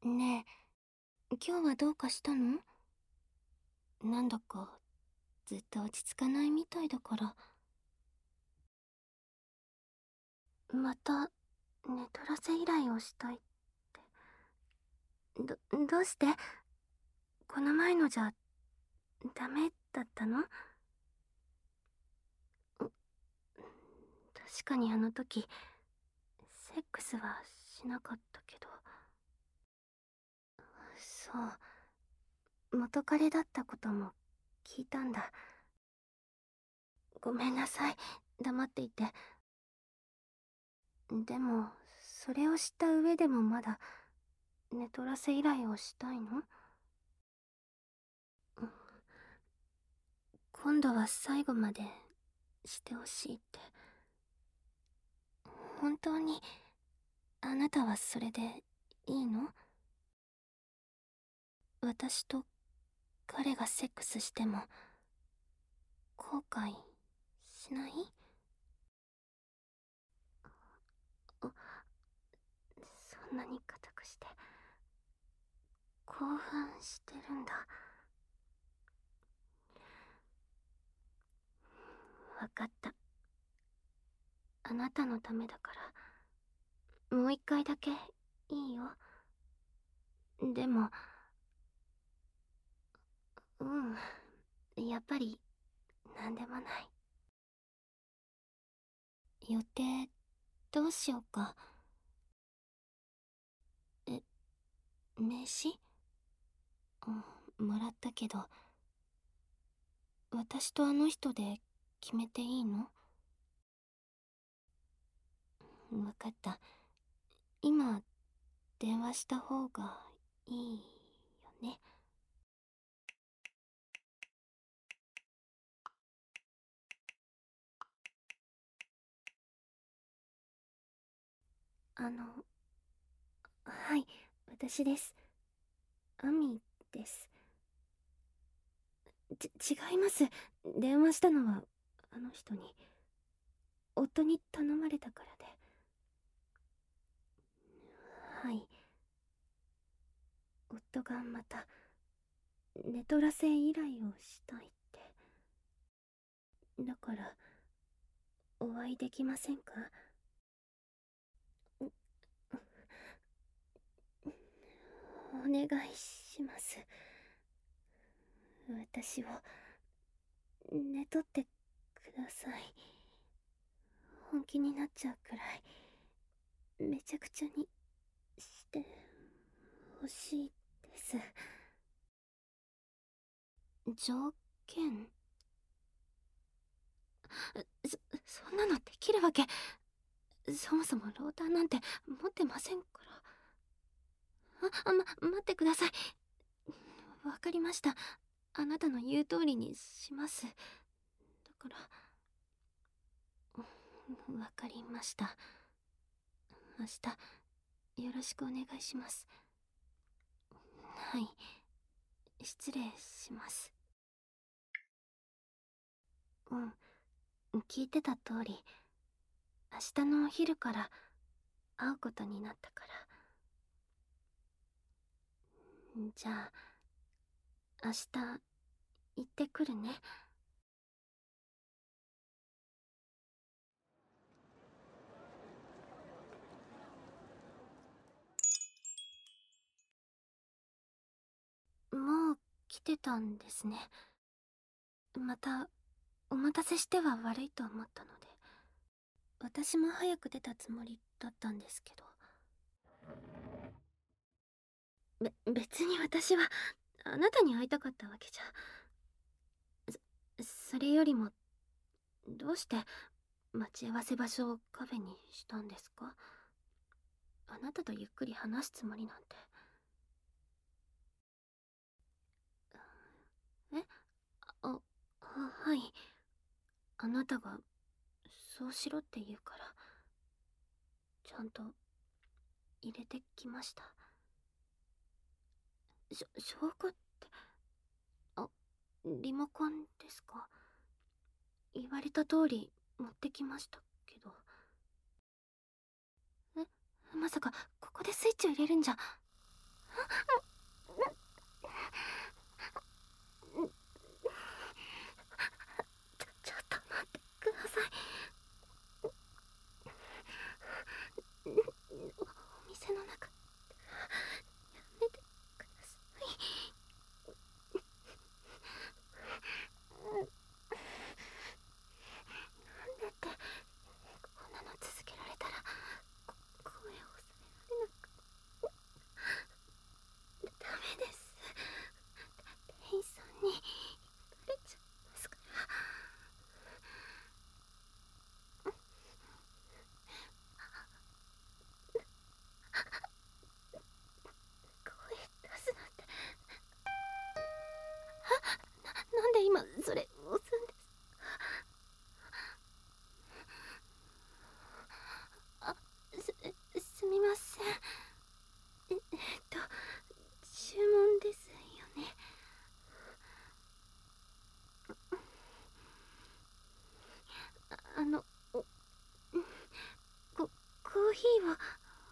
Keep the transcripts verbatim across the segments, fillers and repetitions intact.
ねえ、今日はどうかしたの？なんだか、ずっと落ち着かないみたいだから。また、寝取らせ依頼をしたいって。ど、どうして？この前のじゃ、ダメだったの？確かにあの時、セックスはしなかったけど。そう、元彼だったことも聞いたんだ。ごめんなさい、黙っていて。でも、それを知った上でもまだ、寝取らせ依頼をしたいの？今度は最後までしてほしいって。本当にあなたはそれでいいの？私と彼がセックスしても後悔しない？あ、そんなに固くして興奮してるんだ。わかった。あなたのためだからもう一回だけいいよ。でも、うんやっぱりなんでもない。予定どうしようか。え、名刺？うん、もらったけど、私とあの人で決めていいの？わかった。今電話した方がいいよね。あの、はい、私です。アミです。ち、違います。電話したのはあの人に。夫に頼まれたからで。はい。夫がまた寝取らせ依頼をしたいって。だからお会いできませんか？お願いします。私を寝取ってください。本気になっちゃうくらいめちゃくちゃにしてほしいです。条件？そ、そんなのできるわけ。そもそもローターなんて持ってませんから。あ、あま、待ってください。わかりました。あなたの言う通りにします。だから、わかりました。明日よろしくお願いします。はい、失礼します。うん、聞いてた通り明日のお昼から会うことになったから。じゃあ明日行ってくるね。もう来てたんですね。またお待たせしては悪いと思ったので。私も早く出たつもりだったんですけど。べ別に私はあなたに会いたかったわけじゃ。そそれよりも、どうして待ち合わせ場所をカフェにしたんですか？あなたとゆっくり話すつもりなんて。えあ、は、はい。あなたがそうしろって言うからちゃんと入れてきました。しょ証拠って？あ、リモコンですか？言われた通り持ってきましたけど。え、まさかここでスイッチを入れるんじゃ。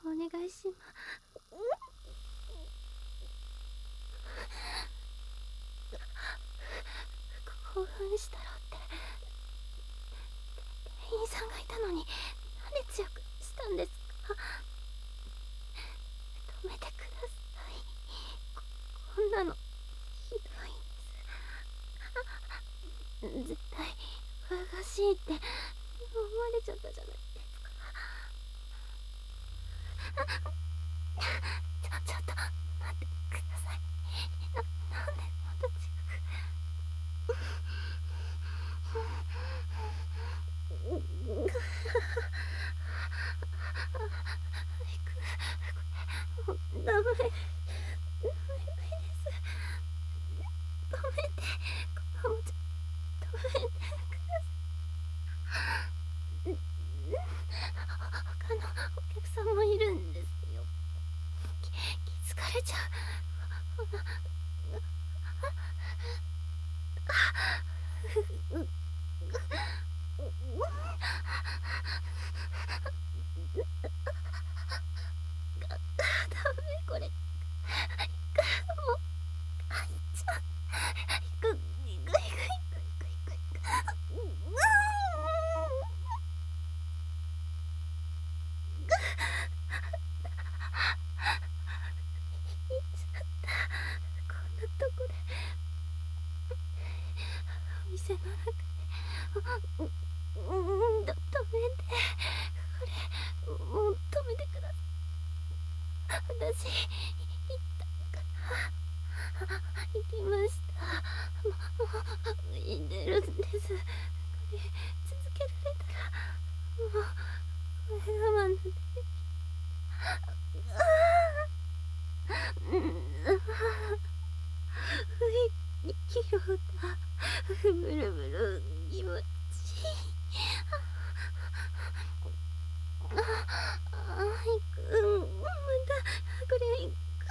お願いします。興奮したろって店員さんがいたのになんで強くしたんですか？止めてください。 こ, こんなのひどいんです。絶対おかしいって思われちゃったじゃないですか。ちょちょっと待ってください。ななんで私がダメ、ダメです。止めて、このちょ止めてください。他のお客さんもいるんですよ。気づかれちゃう。ダメこれ。もうあいちゃん。ぐぐいぐいぐいぐいぐいぐい。いっちゃった。こんなとこでお店の中でううんと止めて、これもう止めてください。私行ったから行きました。もう浮いてるんです。これ続けられたらもうこれ我慢できあうん息をだブルブル気持ちいい。あああいくんまたこれいく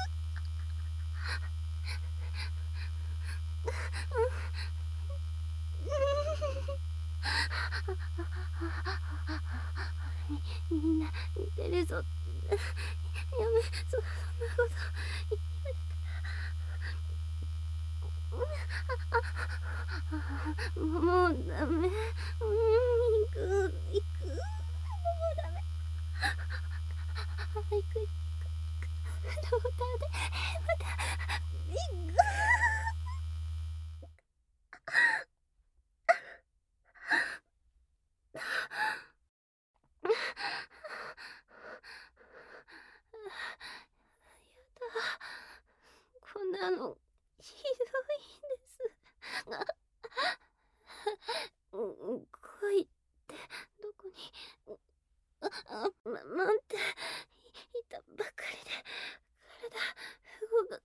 みみんな見てるぞ。やめそそんなこと言われたらもうダメ。うん行く行くもうダメ。行く行く行くローターでまた行く。こんなのひどいんです。うん恋ってどこにああま待っていたばかりで体動か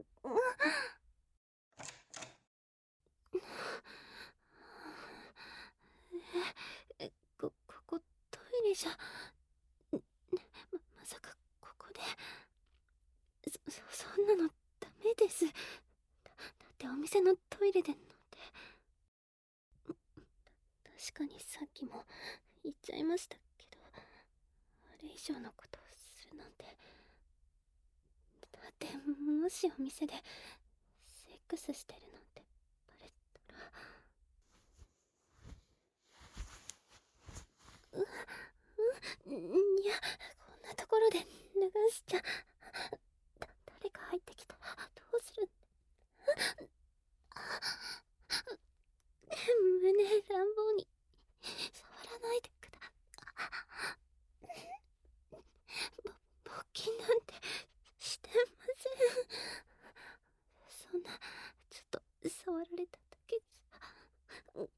ええこここトイレじゃままさかここでそそそんなのダメです。だってお店のトイレで飲んで確かにさっきも言っちゃいましたけどあれ以上のことをするなんて。だってもしお店でセックスしてるなんてバレたらうういやこんなところで脱がしちゃだ誰か入ってきたらどうする。胸乱暴に触らないでくだぼ勃起なんてしてません。そんなちょっと触られただけじゃ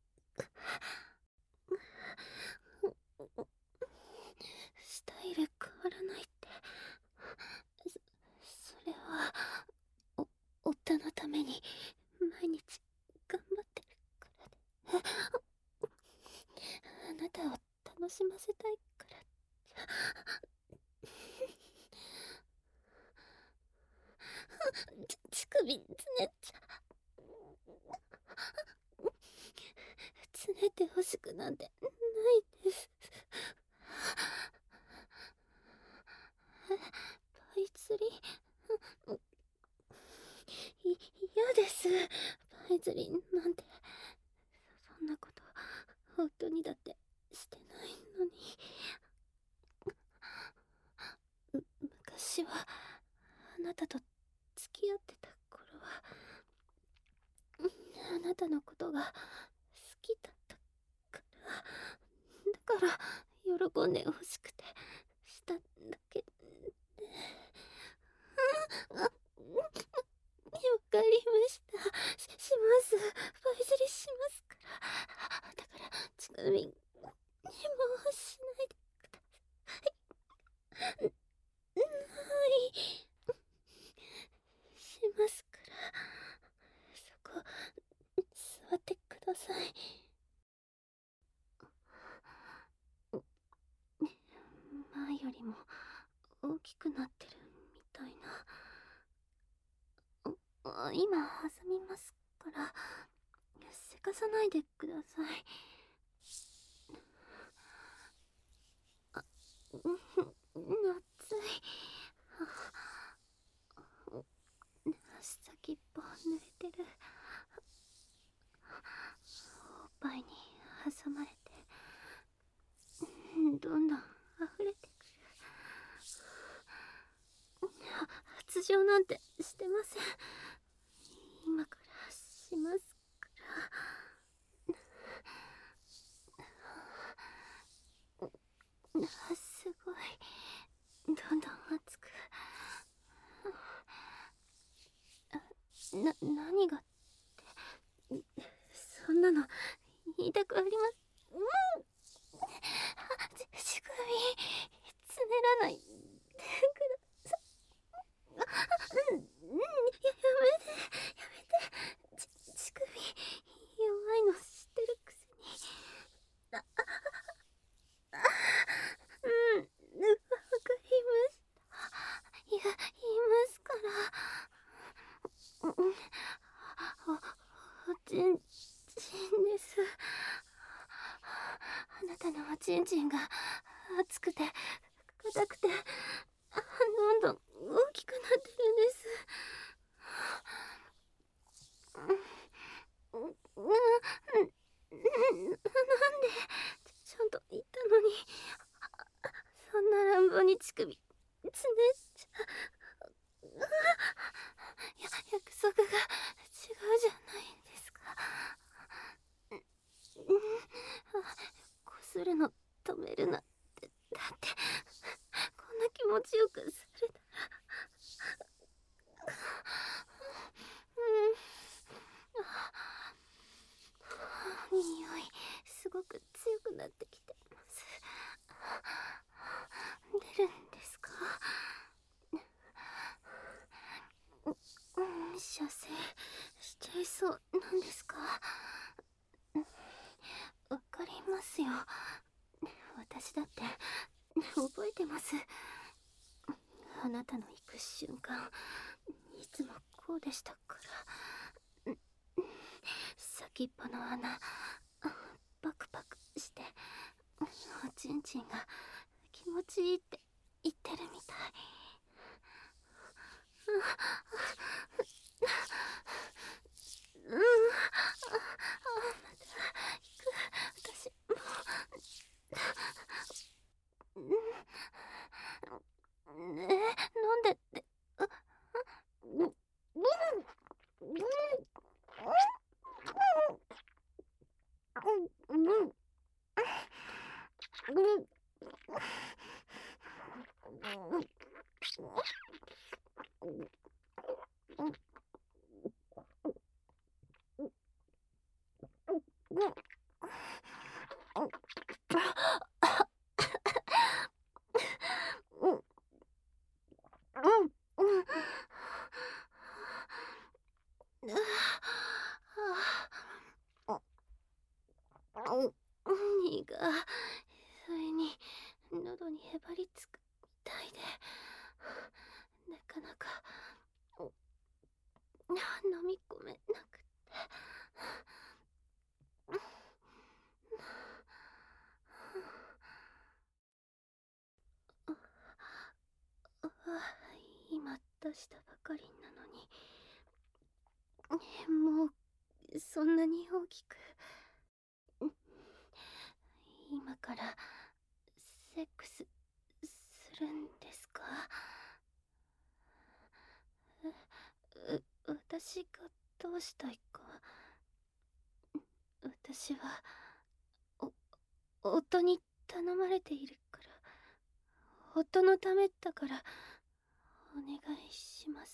スタイル変わらないってそそれはお夫のために毎日頑張ってるからであなたを楽しませたいからち乳首つねちゃつねてほしくなんてないです。 パイ釣り、い、嫌です。パイ釣りなんて、そんなこと、本当にだってしてないのに。む昔は、あなたと付き合ってた頃は、あなたのことが好きだったから、だから喜んでほしくてしただけで。わかりました。し、します。パイ釣りしますから。だから、ちくみんにもしないでください。はい。しますから。そこ、座ってください。前よりも大きくなってるみたいな。あ、今挟みますから、せかさないでください。あ、うん、熱い。先っぽ濡れてる。おっぱいに挟まれて、どんどん溢れてくる。発情なんてしてません。今からしますから。すごい、どんどん熱く。な、何がって、そんなの言いたくあります。うん、ち、乳首つねらないでください。うん、うん、や、やめて、やめて。ち、乳首弱いの知ってるくせに。あ、あ、うん、わかりました。いや、言いますから。うん、お、おちんちんです。あなたのおちんちんが熱くて硬くて、どんどん大きくなってるんです。うん、うん、うん、なんでちゃんと言ったのに、そんな乱暴に乳首つねっちゃ。や、約束が違うじゃないですか。うん、こするの止めるなって。だってこんな気持ちよくされたら。うん、匂いすごく強くなってきてます。出るんですか？うん、射精しちゃいそうなんですか？わかりますよ。私だって覚えてます。あなたの行く瞬間、いつもこうでしたから。先っぽの穴パクパクして、おちんちんが気持ちいいって言ってるみたい。うん、あ、あ、また行く。私もう、うん、え、なんでって。あ、うん、うん、うん、うん、うん、うん、苦い。それに喉にへばりつくみたいで。 今出したばかりなのに、もうそんなに大きく。今からセックスするんですか？う私がどうしたいか。私はお夫に頼まれているから、夫のためだからお願いします。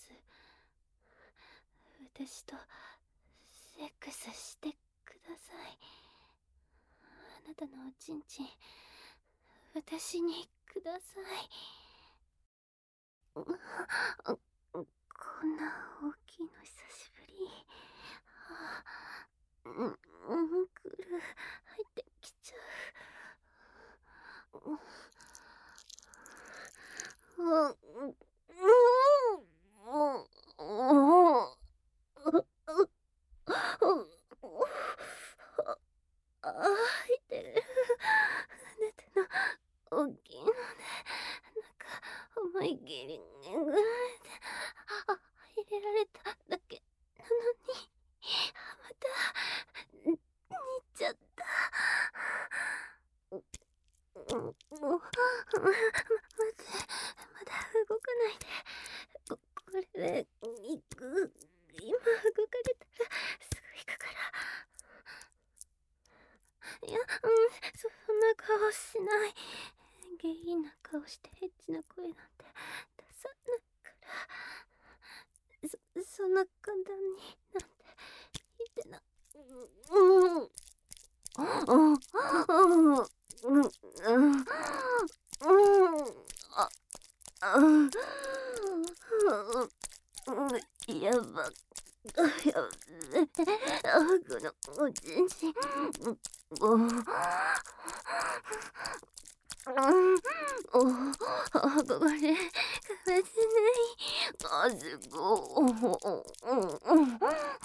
私とセックスしてください。あなたのおちんちん私にください。こんな大きいの久しぶり。はあ、うんうんくる入ってきちゃう。うんうんああ、入ってる。あなたの大きいので、なんか思いっきりぐられて、あ、入れられただけなのに、また、似ちゃった。もう、ま、待って、まだ動かないで。こ、これで、行く。今動かれたら、すぐ行くから。いや、うん、そんな顔しない。下品な顔してエッチな声なんて出さないから。そ、そんな簡単になんて言ってな。うん、うん、うん、うん、うん、うん、あ、あ、うん、やば、やべ、あ、このおちんちん、もう、うん、お、あ、ここで、かわせない。あ、すご、うん、うん、うん、うん、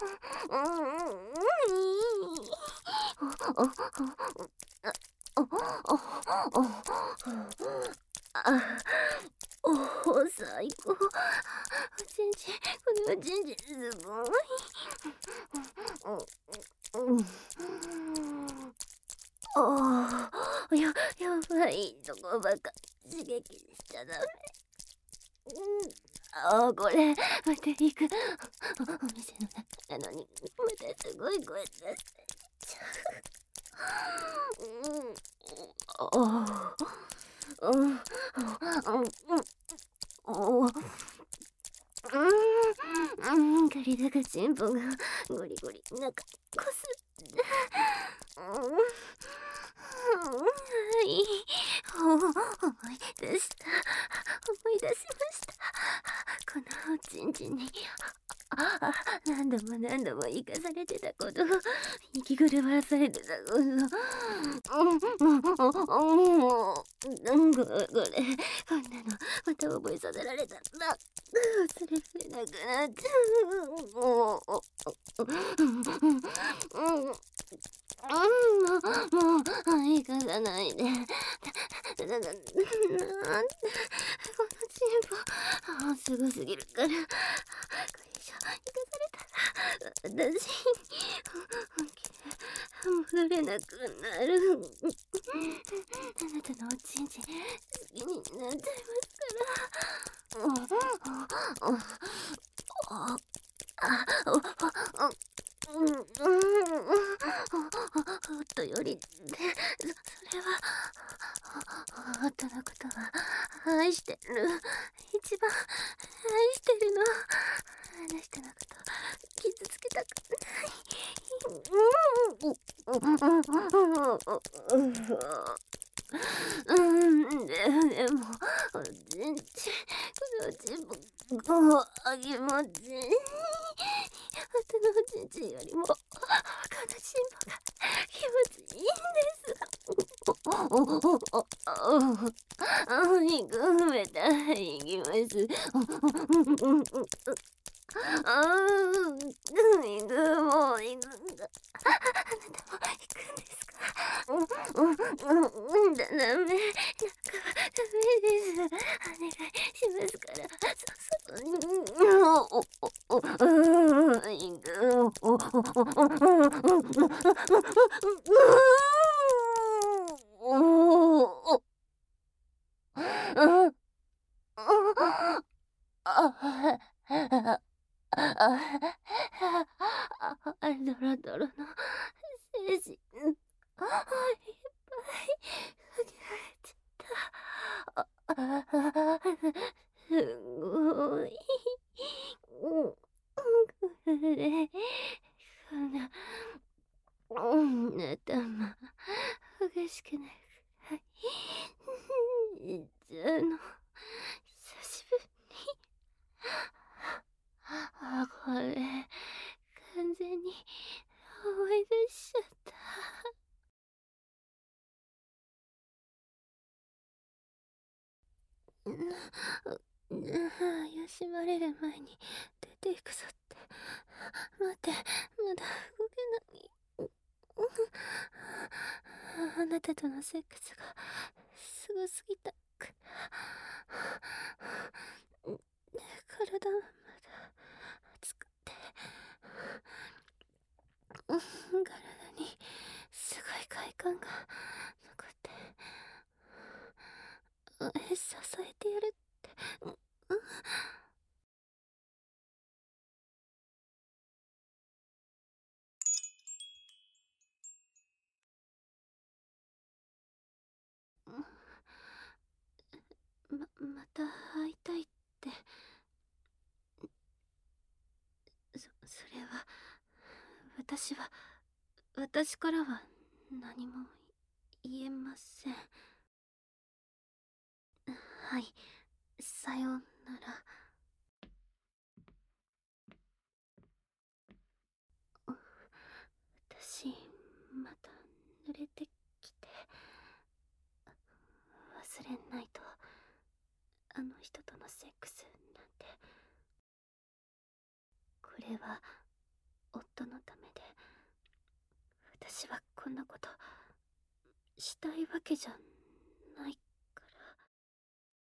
あ、おお、最高。おちんちん、これおちんちんすごい。うん、うん、ああ、や、やばいとこばか刺激しちゃダメ。うん、ああ、これ、また行く。お店の中なのに、またすごい声出してちゃう。うん、ああ、うん、うん、うん、おー、うん、うん、ガリだがチンポがゴリゴリ中こすって、うん、はい、お、思い出した、思い出しました。このおちんちんにあ、何度も何度も生かされてたこと、息苦わされてたこと、うん、うん、うん、これ、こんなのまた覚えさせられたんだ。忘れられなくなっちゃう。もう、うん、うん、うん、もう、もう、生かさないで。な、な、なんで、このチンポ、もうすごすぎるから。これ以上、生かされたら、私、本気で戻れなくなる。あなたのおちんちん、好きになっちゃいますから。うん、うん、うん、あ、あ、うん、うん、夫よりで、それは、夫のことは愛してる。一番愛してるの。あの人のこと傷つけたくない。うん、で、でも、おちんちん、このおちんぽ、こう、あげまちん。夫のおちんちんよりも、このちんぽが気持ちいいんです。あ、肉埋めたら行きます。あー、行く、もう行くんだ。あなたも行くんですか？うん、うん、うん、だ、ダメ。なんか、ダメです。お願いしますから、 ドロドロの精子、いっぱい限られちゃった。すごい。これ、こんな、うん、頭、激しくないくらい。いっちゃうの、久しぶりに。あ、これ、完全に思い出しちゃった。怪しまれる前に出ていくぞって。待って、まだ動けない。あなたとのセックスがすごすぎたから体はまだ熱くて、体にすごい快感が残って、支えてやるって。ま、また会いたいって。そ、それは、私は、私からは何も言えません。はい、さようなら。私、また濡れてきて、忘れないと、あの人とのセックスなんて。これは夫のためで、私はこんなことしたいわけじゃない